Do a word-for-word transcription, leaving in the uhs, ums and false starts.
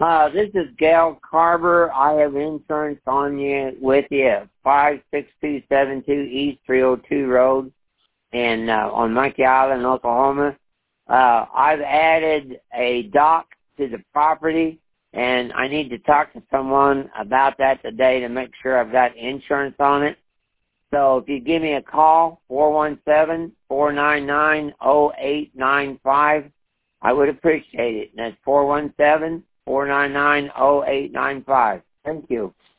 Uh, this is Gail Carver. I have insurance on you with you, five six two seven two East three oh two Road in uh, on Monkey Island, Oklahoma. Uh, I've added a dock to the property, and I need to talk to someone about that today to make sure I've got insurance on it. So if you give me a call, four one seven, four nine nine, oh eight nine five, I would appreciate it. And that's four one seven, four nine nine, oh eight nine five. Thank you.